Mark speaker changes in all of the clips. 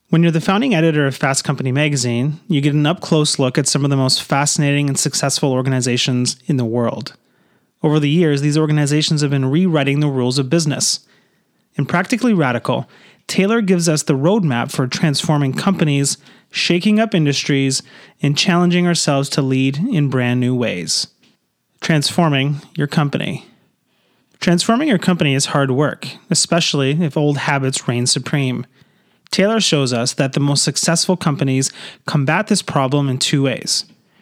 Speaker 1: When you're the founding editor of Fast Company magazine, you get an up-close look at some of the most fascinating and successful organizations in the world. Over the years, these organizations have been rewriting the rules of business. In Practically Radical, Taylor gives us the roadmap for transforming companies, shaking up industries, and challenging ourselves to lead in brand new ways. Transforming your company. Transforming your company is hard work, especially if old habits reign supreme. Taylor shows us that the most successful companies combat this problem in two ways.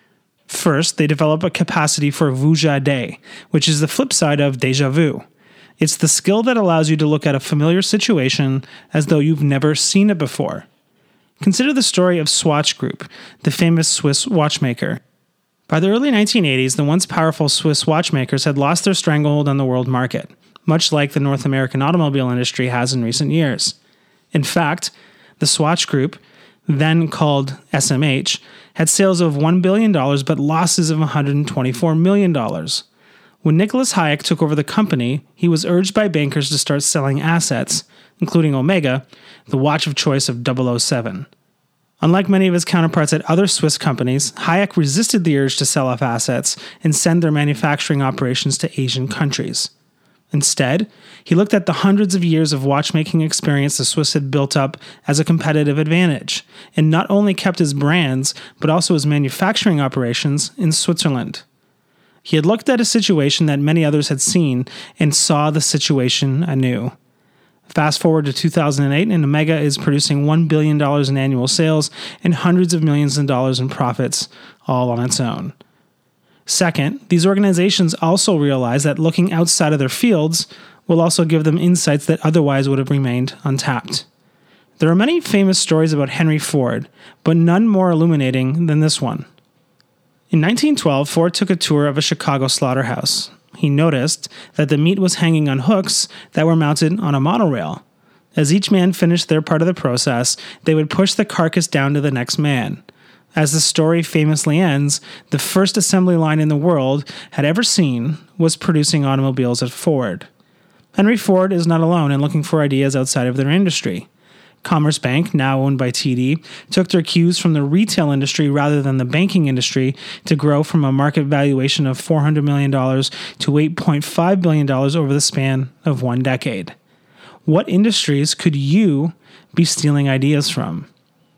Speaker 1: First, they develop a capacity for vujade, which is the flip side of déjà vu. It's the skill that allows you to look at a familiar situation as though you've never seen it before. Consider the story of Swatch Group, the famous Swiss watchmaker. By the early 1980s, the once powerful Swiss watchmakers had lost their stranglehold on the world market, much like the North American automobile industry has in recent years. In fact, the Swatch Group, then called SMH, had sales of $1 billion but losses of $124 million. When Nicholas Hayek took over the company, he was urged by bankers to start selling assets, including Omega, the watch of choice of 007. Unlike many of his counterparts at other Swiss companies, Hayek resisted the urge to sell off assets and send their manufacturing operations to Asian countries. Instead, he looked at the hundreds of years of watchmaking experience the Swiss had built up as a competitive advantage, and not only kept his brands, but also his manufacturing operations in Switzerland. He had looked at a situation that many others had seen and saw the situation anew. Fast forward to 2008, and Omega is producing $1 billion in annual sales and hundreds of millions of dollars in profits, all on its own. Second, these organizations also realize that looking outside of their fields will also give them insights that otherwise would have remained untapped. There are many famous stories about Henry Ford, but none more illuminating than this one. In 1912, Ford took a tour of a Chicago slaughterhouse. He noticed that the meat was hanging on hooks that were mounted on a monorail. As each man finished their part of the process, they would push the carcass down to the next man. As the story famously ends, the first assembly line in the world had ever seen was producing automobiles at Ford. Henry Ford is not alone in looking for ideas outside of their industry. Commerce Bank, now owned by TD, took their cues from the retail industry rather than the banking industry to grow from a market valuation of $400 million to $8.5 billion over the span of 1 decade. What industries could you be stealing ideas from?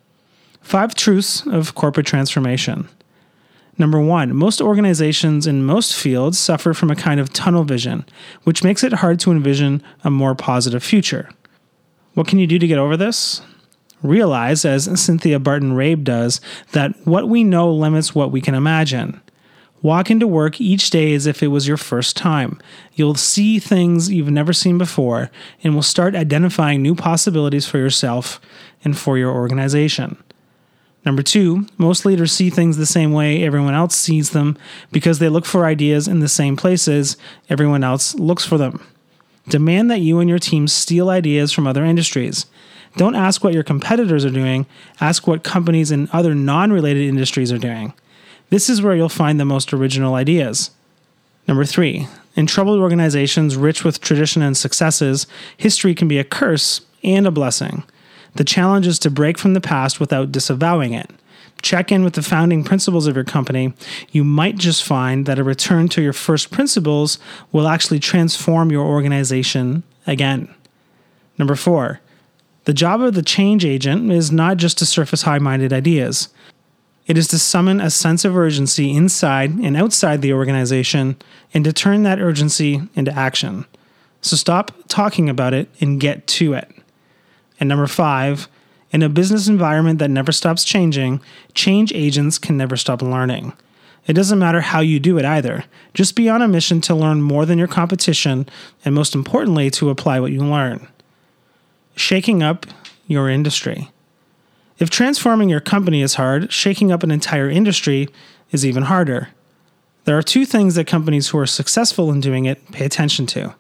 Speaker 1: 5 truths of corporate transformation. Number 1, most organizations in most fields suffer from a kind of tunnel vision, which makes it hard to envision a more positive future. What can you do to get over this? Realize, as Cynthia Barton-Rabe does, that what we know limits what we can imagine. Walk into work each day as if it was your first time. You'll see things you've never seen before and will start identifying new possibilities for yourself and for your organization. Number 2, most leaders see things the same way everyone else sees them because they look for ideas in the same places everyone else looks for them. Demand that you and your team steal ideas from other industries. Don't ask what your competitors are doing, ask what companies in other non-related industries are doing. This is where you'll find the most original ideas. Number 3, in troubled organizations rich with tradition and successes, history can be a curse and a blessing. The challenge is to break from the past without disavowing it. Check in with the founding principles of your company. You might just find that a return to your first principles will actually transform your organization again. Number 4, the job of the change agent is not just to surface high-minded ideas. It is to summon a sense of urgency inside and outside the organization and to turn that urgency into action. So stop talking about it and get to it. And number 5, in a business environment that never stops changing, change agents can never stop learning. It doesn't matter how you do it either. Just be on a mission to learn more than your competition, and most importantly, to apply what you learn. Shaking up your industry. If transforming your company is hard, shaking up an entire industry is even harder. There are 2 things that companies who are successful in doing it pay attention to.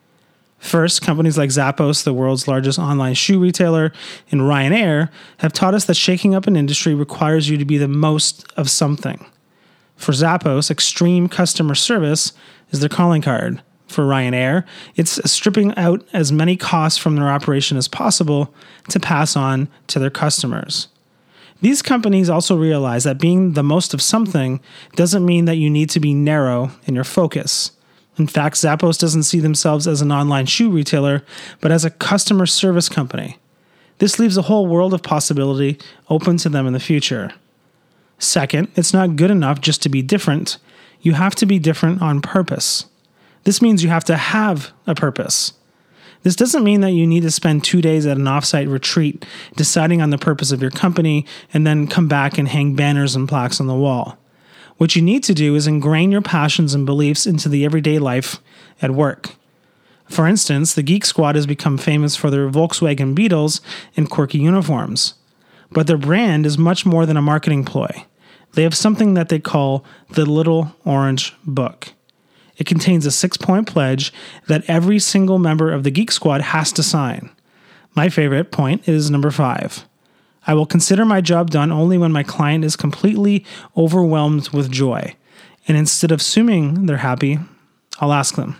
Speaker 1: First, companies like Zappos, the world's largest online shoe retailer, and Ryanair have taught us that shaking up an industry requires you to be the most of something. For Zappos, extreme customer service is their calling card. For Ryanair, it's stripping out as many costs from their operation as possible to pass on to their customers. These companies also realize that being the most of something doesn't mean that you need to be narrow in your focus. In fact, Zappos doesn't see themselves as an online shoe retailer, but as a customer service company. This leaves a whole world of possibility open to them in the future. Second, it's not good enough just to be different. You have to be different on purpose. This means you have to have a purpose. This doesn't mean that you need to spend 2 days at an offsite retreat deciding on the purpose of your company and then come back and hang banners and plaques on the wall. What you need to do is ingrain your passions and beliefs into the everyday life at work. For instance, the Geek Squad has become famous for their Volkswagen Beetles and quirky uniforms. But their brand is much more than a marketing ploy. They have something that they call the Little Orange Book. It contains a 6-point pledge that every single member of the Geek Squad has to sign. My favorite point is number 5. I will consider my job done only when my client is completely overwhelmed with joy. And instead of assuming they're happy, I'll ask them.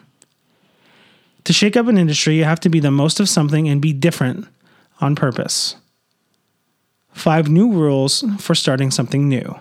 Speaker 1: To shake up an industry, you have to be the most of something and be different on purpose. 5 new rules for starting something new.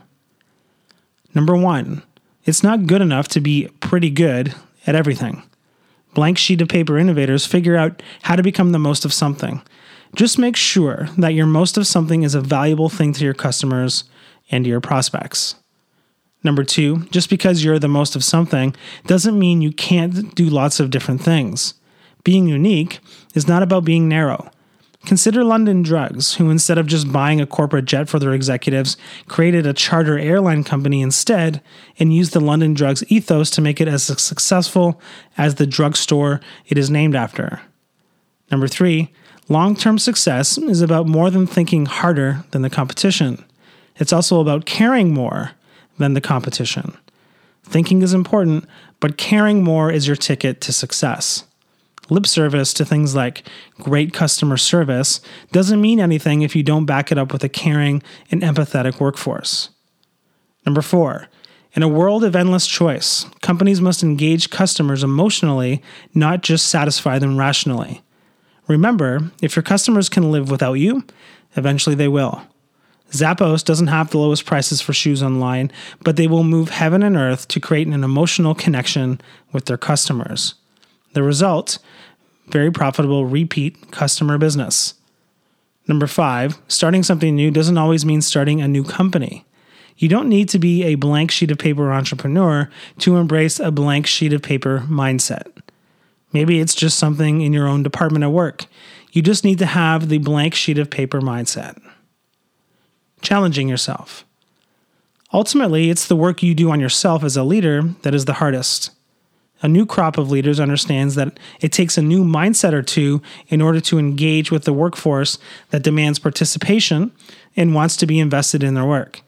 Speaker 1: Number 1. It's not good enough to be pretty good at everything. Blank sheet of paper innovators figure out how to become the most of something. Just make sure that your most of something is a valuable thing to your customers and to your prospects. Number 2, just because you're the most of something doesn't mean you can't do lots of different things. Being unique is not about being narrow. Consider London Drugs, who instead of just buying a corporate jet for their executives, created a charter airline company instead and used the London Drugs ethos to make it as successful as the drugstore it is named after. Number 3, long-term success is about more than thinking harder than the competition. It's also about caring more than the competition. Thinking is important, but caring more is your ticket to success. Lip service to things like great customer service doesn't mean anything if you don't back it up with a caring and empathetic workforce. Number 4, in a world of endless choice, companies must engage customers emotionally, not just satisfy them rationally. Remember, if your customers can live without you, eventually they will. Zappos doesn't have the lowest prices for shoes online, but they will move heaven and earth to create an emotional connection with their customers. The result, very profitable repeat customer business. Number 5, starting something new doesn't always mean starting a new company. You don't need to be a blank sheet of paper entrepreneur to embrace a blank sheet of paper mindset. Maybe it's just something in your own department at work. You just need to have the blank sheet of paper mindset. Challenging yourself. Ultimately, it's the work you do on yourself as a leader that is the hardest. A new crop of leaders understands that it takes a new mindset or two in order to engage with the workforce that demands participation and wants to be invested in their work.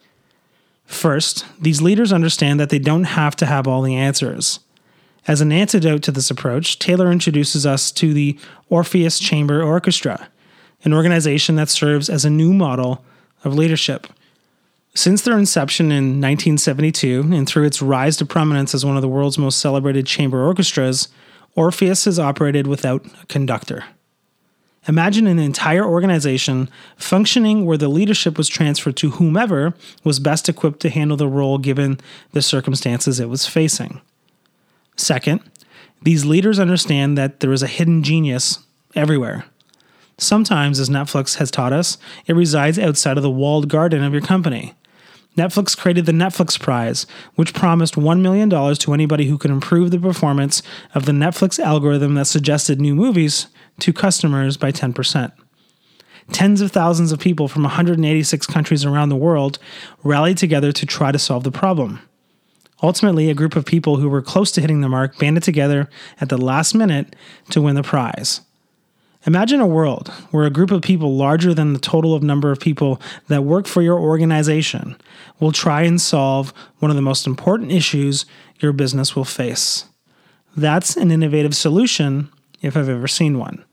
Speaker 1: First, these leaders understand that they don't have to have all the answers. As an antidote to this approach, Taylor introduces us to the Orpheus Chamber Orchestra, an organization that serves as a new model of leadership. Since their inception in 1972 and through its rise to prominence as one of the world's most celebrated chamber orchestras, Orpheus has operated without a conductor. Imagine an entire organization functioning where the leadership was transferred to whomever was best equipped to handle the role given the circumstances it was facing. Second, these leaders understand that there is a hidden genius everywhere. Sometimes, as Netflix has taught us, it resides outside of the walled garden of your company. Netflix created the Netflix Prize, which promised $1 million to anybody who could improve the performance of the Netflix algorithm that suggested new movies to customers by 10%. Tens of thousands of people from 186 countries around the world rallied together to try to solve the problem. Ultimately, a group of people who were close to hitting the mark banded together at the last minute to win the prize. Imagine a world where a group of people larger than the total of number of people that work for your organization will try and solve one of the most important issues your business will face. That's an innovative solution if I've ever seen one.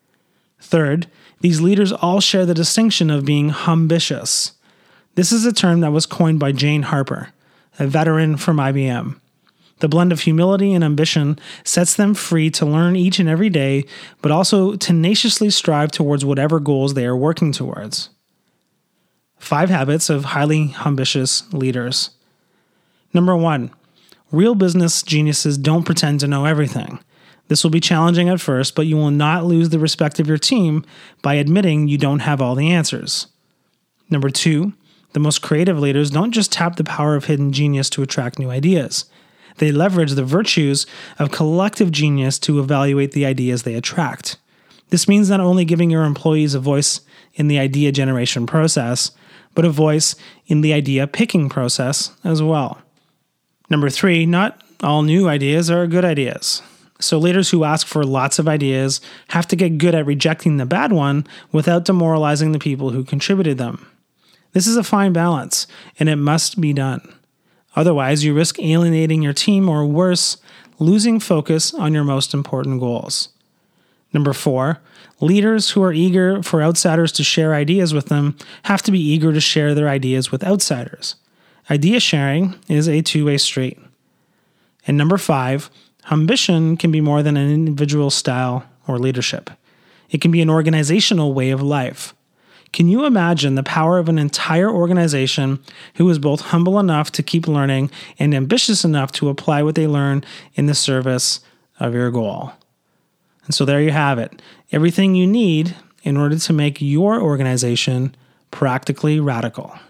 Speaker 1: Third, these leaders all share the distinction of being humbitious. This is a term that was coined by Jane Harper, a veteran from IBM. The blend of humility and ambition sets them free to learn each and every day, but also tenaciously strive towards whatever goals they are working towards. 5 habits of highly ambitious leaders. Number 1, real business geniuses don't pretend to know everything. This will be challenging at first, but you will not lose the respect of your team by admitting you don't have all the answers. Number 2, the most creative leaders don't just tap the power of hidden genius to attract new ideas. They leverage the virtues of collective genius to evaluate the ideas they attract. This means not only giving your employees a voice in the idea generation process, but a voice in the idea picking process as well. Number 3, not all new ideas are good ideas. So leaders who ask for lots of ideas have to get good at rejecting the bad one without demoralizing the people who contributed them. This is a fine balance, and it must be done. Otherwise, you risk alienating your team or worse, losing focus on your most important goals. Number 4, leaders who are eager for outsiders to share ideas with them have to be eager to share their ideas with outsiders. Idea sharing is a two-way street. And number 5, ambition can be more than an individual style or leadership. It can be an organizational way of life. Can you imagine the power of an entire organization who is both humble enough to keep learning and ambitious enough to apply what they learn in the service of your goal? And so there you have it. Everything you need in order to make your organization practically radical.